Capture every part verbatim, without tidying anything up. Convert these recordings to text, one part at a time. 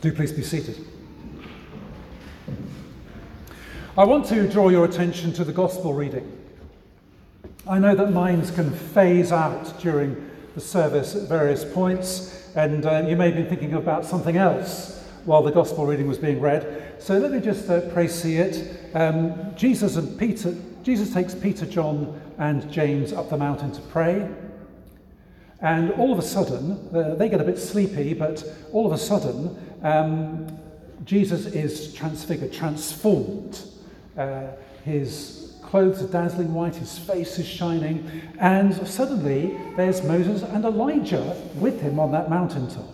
Do please be seated. I want to draw your attention to the Gospel reading. I know that minds can phase out during the service at various points, and uh, you may be thinking about something else while the Gospel reading was being read. So let me just uh, pray see it. Um, Jesus and Peter, Jesus takes Peter, John, and James up the mountain to pray. And all of a sudden, uh, they get a bit sleepy, but all of a sudden, um, Jesus is transfigured, transformed. Uh, his clothes are dazzling white, his face is shining, and suddenly there's Moses and Elijah with him on that mountaintop.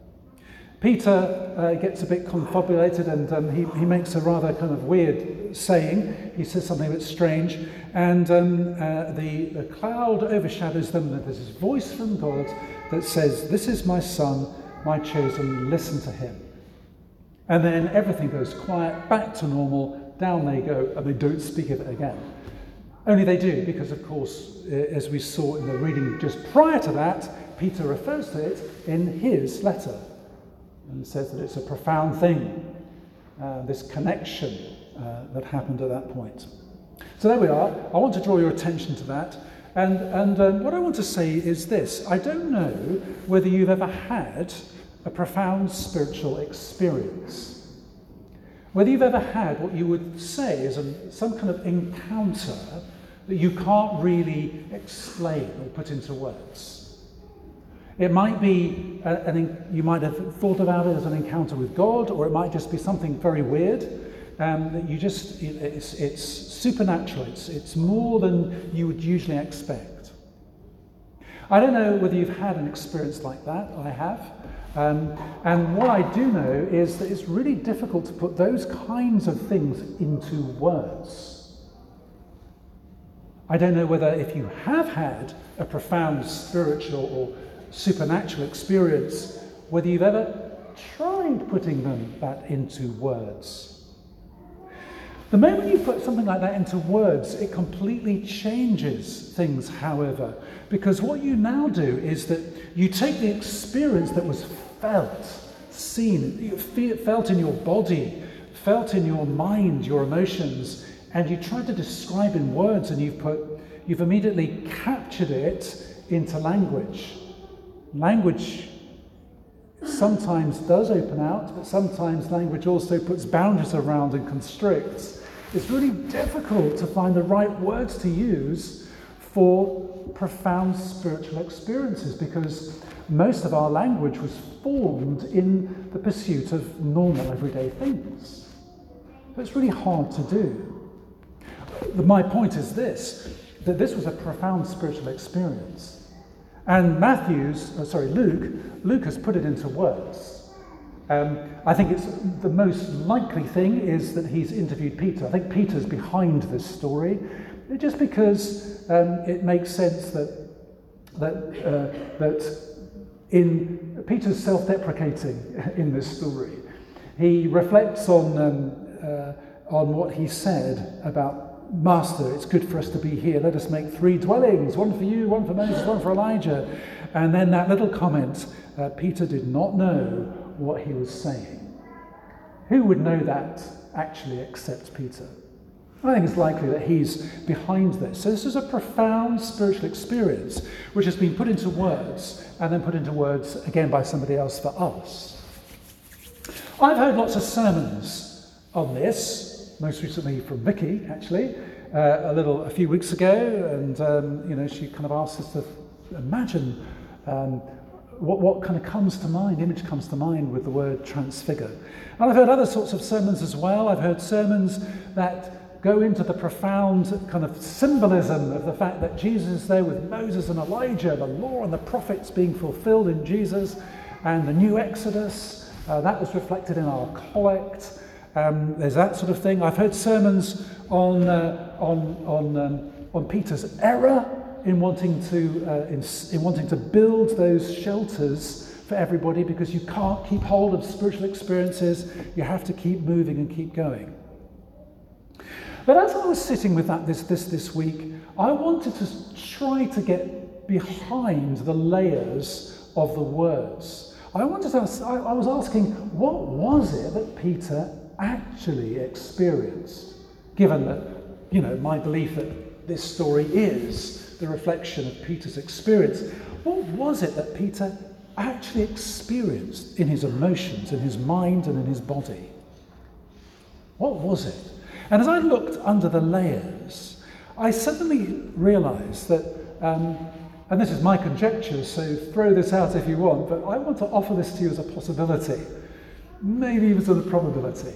Peter uh, gets a bit confabulated, and um, he, he makes a rather kind of weird saying. He says something a bit strange, and um, uh, the, the cloud overshadows them, and there's this voice from God that says, "This is my son, my chosen, listen to him." And then everything goes quiet, back to normal, down they go, and they don't speak of it again. Only they do, because of course, as we saw in the reading just prior to that, Peter refers to it in his letter. And says that it's a profound thing, uh, this connection uh, that happened at that point. So there we are. I want to draw your attention to that. And, and um, what I want to say is this. I don't know whether you've ever had a profound spiritual experience. Whether you've ever had what you would say is a, some kind of encounter that you can't really explain or put into words. It might be, a, an, you might have thought about it as an encounter with God, or it might just be something very weird. Um, that you just, it, it's, it's supernatural, it's, it's more than you would usually expect. I don't know whether you've had an experience like that. I have. Um, and what I do know is that it's really difficult to put those kinds of things into words. I don't know whether if you have had a profound spiritual or supernatural experience, whether you've ever tried putting them that into words. The moment you put something like that into words, it completely changes things, however, because what you now do is that you take the experience that was felt, seen, you feel, felt in your body, felt in your mind, your emotions, and you try to describe in words, and you've put, you've immediately captured it into language. Language sometimes does open out, but sometimes language also puts boundaries around and constricts. It's really difficult to find the right words to use for profound spiritual experiences, because most of our language was formed in the pursuit of normal everyday things. So it's really hard to do. My point is this, that this was a profound spiritual experience. And Matthew's, oh, sorry, Luke, Luke has put it into words. Um, I think it's the most likely thing is that he's interviewed Peter. I think Peter's behind this story, just because um, it makes sense that that uh, that in Peter's self-deprecating in this story. He reflects on um, uh, on what he said about, "Master, it's good for us to be here. Let us make three dwellings, one for you, one for Moses, one for Elijah." And then that little comment, uh, Peter did not know what he was saying. Who would know that actually except Peter? I think it's likely that he's behind this. So this is a profound spiritual experience which has been put into words and then put into words again by somebody else for us. I've heard lots of sermons on this, most recently from Vicky, actually, uh, a little, a few weeks ago, and um, you know, she kind of asked us to imagine um, what, what kind of comes to mind, image comes to mind with the word transfigure. And I've heard other sorts of sermons as well. I've heard sermons that go into the profound kind of symbolism of the fact that Jesus is there with Moses and Elijah, the law and the prophets being fulfilled in Jesus, and the new Exodus. Uh, that was reflected in our collect. Um, there's that sort of thing. I've heard sermons on uh, on on um, on Peter's error in wanting to uh, in, in wanting to build those shelters for everybody, because you can't keep hold of spiritual experiences. You have to keep moving and keep going. But as I was sitting with that this this this week, I wanted to try to get behind the layers of the words. I wanted to ask, I, I was asking, what was it that Peter actually experienced? Given that, you know, my belief that this story is the reflection of Peter's experience, what was it that Peter actually experienced in his emotions, in his mind, and in his body? What was it? And as I looked under the layers, I suddenly realised that, um, and this is my conjecture, so throw this out if you want, but I want to offer this to you as a possibility, maybe even as a probability.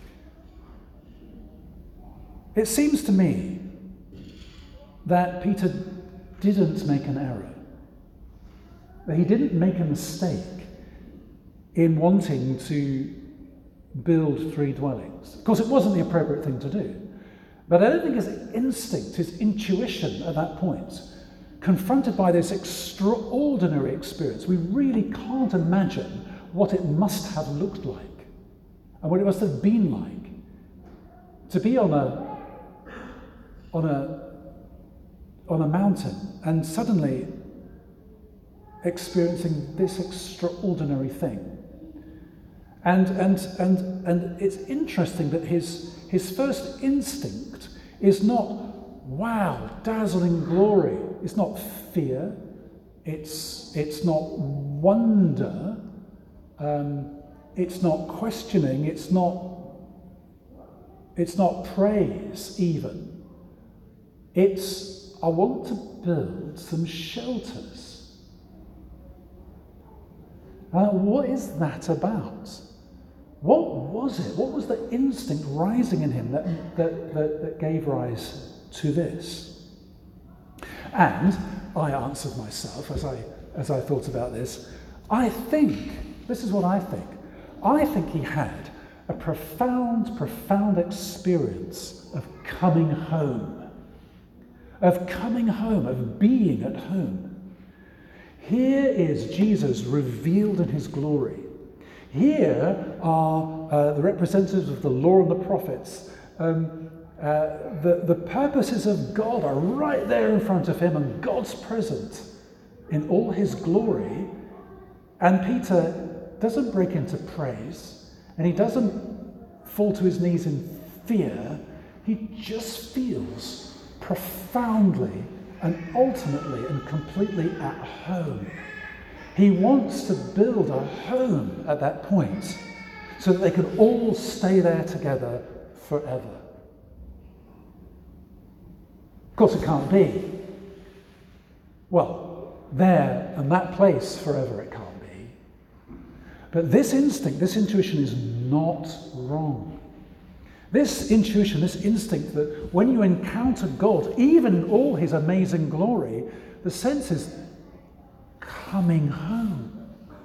It seems to me that Peter didn't make an error, that he didn't make a mistake in wanting to build three dwellings. Of course, it wasn't the appropriate thing to do, but I don't think his instinct, his intuition at that point, confronted by this extraordinary experience, we really can't imagine what it must have looked like and what it must have been like to be on a on a on a mountain and suddenly experiencing this extraordinary thing. And and and and it's interesting that his his first instinct is not wow, dazzling glory. It's not fear. It's it's not wonder. Um, it's not questioning. It's not it's not praise even. It's I want to build some shelters. Uh, what is that about? What was it? What was the instinct rising in him that, that, that, that gave rise to this? And I answered myself as I, as I thought about this, I think, this is what I think, I think he had a profound, profound experience of coming home, of coming home, of being at home. Here is Jesus revealed in his glory. Here are uh, the representatives of the law and the prophets. Um, uh, the, the purposes of God are right there in front of him, and God's present in all his glory. And Peter doesn't break into praise, and he doesn't fall to his knees in fear. He just feels profoundly and ultimately and completely at home. He wants to build a home at that point so that they can all stay there together forever. Of course, it can't be. Well, there and that place forever it can't be. But this instinct, this intuition is not wrong. This intuition, this instinct that when you encounter God, even in all his amazing glory, the sense is coming home.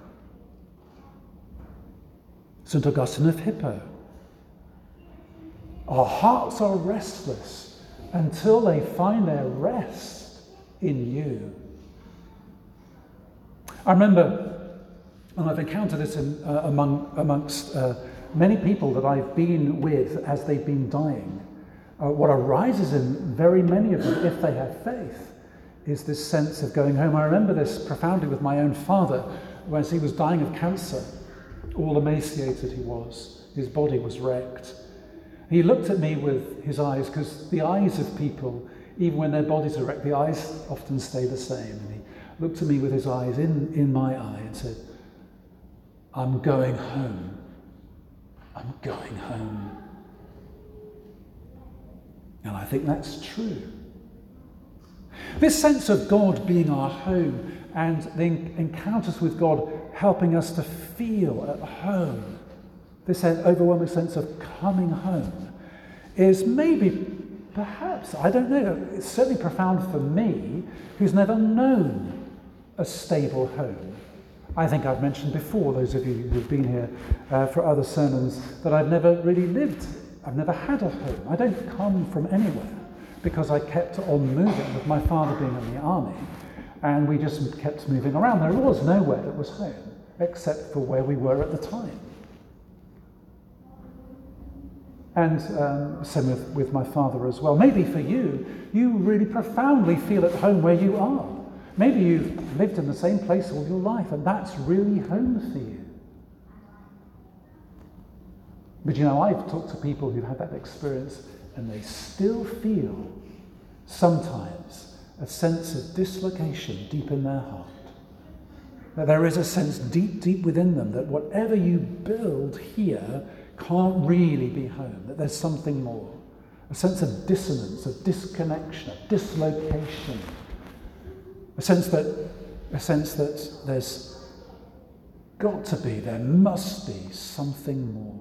Saint Augustine of Hippo. Our hearts are restless until they find their rest in you. I remember, and I've encountered this in, uh, among amongst uh, many people that I've been with as they've been dying, uh, what arises in very many of them, if they have faith, is this sense of going home. I remember this profoundly with my own father, as he was dying of cancer. All emaciated he was. His body was wrecked. He looked at me with his eyes, because the eyes of people, even when their bodies are wrecked, the eyes often stay the same. And he looked at me with his eyes in, in my eye and said, I'm going home. I'm going home. And I think that's true. This sense of God being our home and the encounters with God helping us to feel at home, this overwhelming sense of coming home, is maybe, perhaps, I don't know, it's certainly profound for me, who's never known a stable home. I think I've mentioned before, those of you who've been here uh, for other sermons, that I've never really lived, I've never had a home. I don't come from anywhere, because I kept on moving with my father being in the army, and we just kept moving around. There was nowhere that was home, except for where we were at the time. And um, same with, with my father as well. Maybe for you, you really profoundly feel at home where you are, Maybe you've lived in the same place all your life and that's really home for you. But you know, I've talked to people who've had that experience and they still feel sometimes a sense of dislocation deep in their heart. That there is a sense deep, deep within them that whatever you build here can't really be home, that there's something more. A sense of dissonance, of disconnection, of dislocation. A sense that, a sense that there's got to be, there must be something more.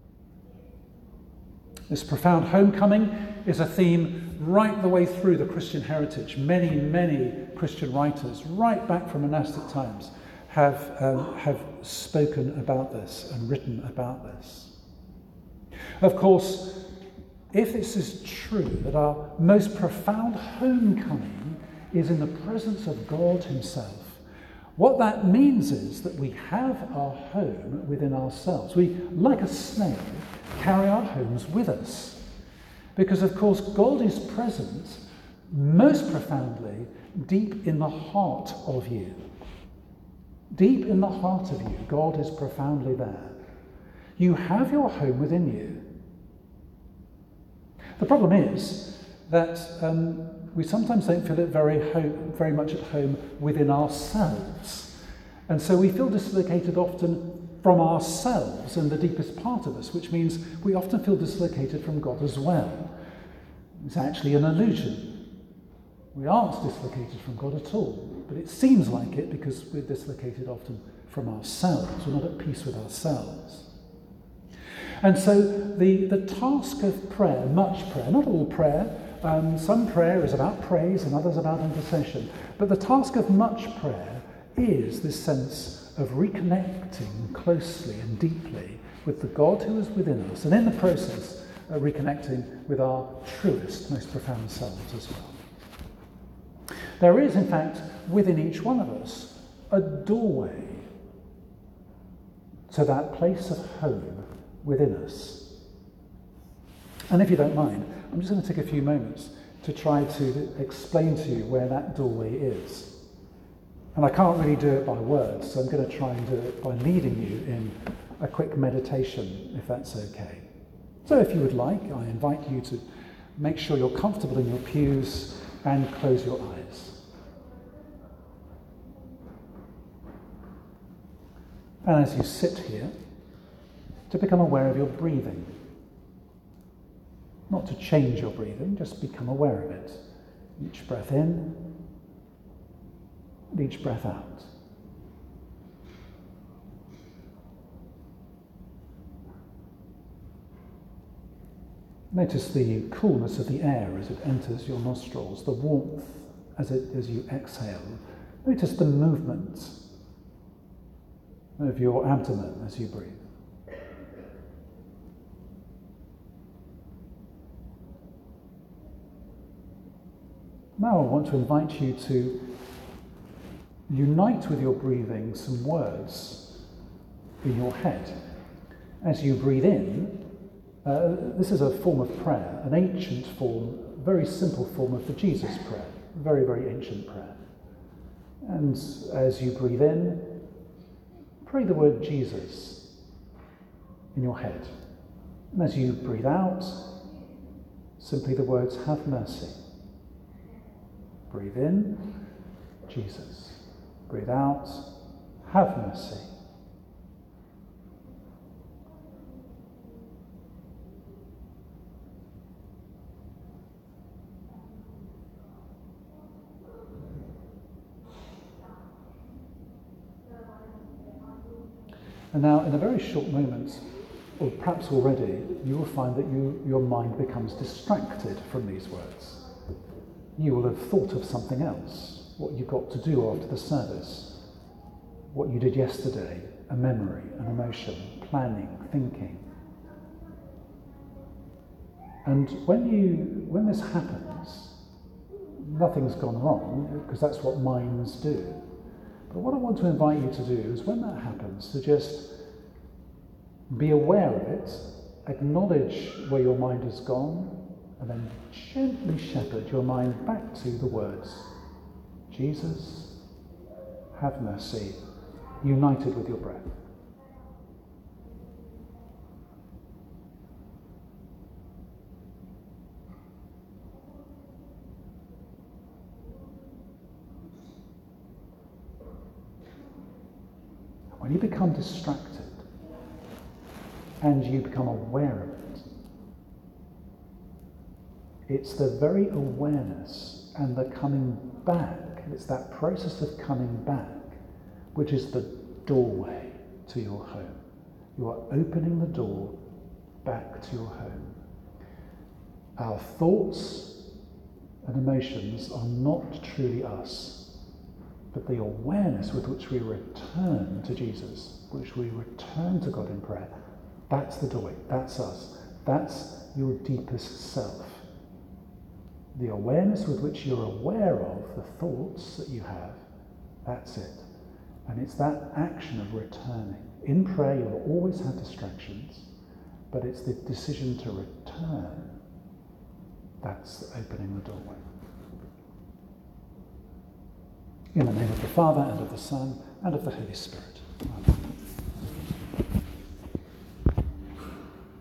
This profound homecoming is a theme right the way through the Christian heritage. Many, many Christian writers, right back from monastic times, have, um, have spoken about this and written about this. Of course, if this is true, that our most profound homecoming is in the presence of God himself, what that means is that we have our home within ourselves. We, like a snail, carry our homes with us. Because, of course, God is present most profoundly deep in the heart of you. Deep in the heart of you, God is profoundly there. You have your home within you. The problem is that um, we sometimes don't feel it very, home, very much at home within ourselves. And so we feel dislocated often from ourselves and the deepest part of us, which means we often feel dislocated from God as well. It's actually an illusion. We aren't dislocated from God at all, but it seems like it because we're dislocated often from ourselves. We're not at peace with ourselves. And so the, the task of prayer, much prayer, not all prayer, um, some prayer is about praise and others about intercession, but the task of much prayer is this sense of reconnecting closely and deeply with the God who is within us, and in the process, uh, reconnecting with our truest, most profound selves as well. There is, in fact, within each one of us, a doorway to that place of home within us. And if you don't mind, I'm just going to take a few moments to try to explain to you where that doorway is. And I can't really do it by words, so I'm going to try and do it by leading you in a quick meditation, if that's okay. So if you would like, I invite you to make sure you're comfortable in your pews and close your eyes. And as you sit here, to become aware of your breathing. Not to change your breathing, just become aware of it. Each breath in, and each breath out. Notice the coolness of the air as it enters your nostrils, the warmth as, it, as you exhale. Notice the movement of your abdomen as you breathe. Now I want to invite you to unite with your breathing some words in your head. As you breathe in, uh, this is a form of prayer, an ancient form, very simple form of the Jesus prayer, very, very ancient prayer. And as you breathe in, pray the word Jesus in your head. And as you breathe out, simply the words, have mercy. Breathe in, Jesus. Breathe out, have mercy. And now, in a very short moment, or perhaps already, you will find that you, your mind becomes distracted from these words. You will have thought of something else, what you got to do after the service, what you did yesterday, a memory, an emotion, planning, thinking. And when you, when this happens, nothing's gone wrong, because that's what minds do. But what I want to invite you to do is, when that happens, to just be aware of it, acknowledge where your mind has gone, and then gently shepherd your mind back to the words, Jesus, have mercy, united with your breath. When you become distracted and you become aware of it, it's the very awareness and the coming back, it's that process of coming back, which is the doorway to your home. You are opening the door back to your home. Our thoughts and emotions are not truly us. But the awareness with which we return to Jesus, which we return to God in prayer, that's the doorway, that's us, that's your deepest self. The awareness with which you're aware of the thoughts that you have, that's it. And it's that action of returning. In prayer, you'll always have distractions, but it's the decision to return that's opening the doorway. In the name of the Father, and of the Son, and of the Holy Spirit.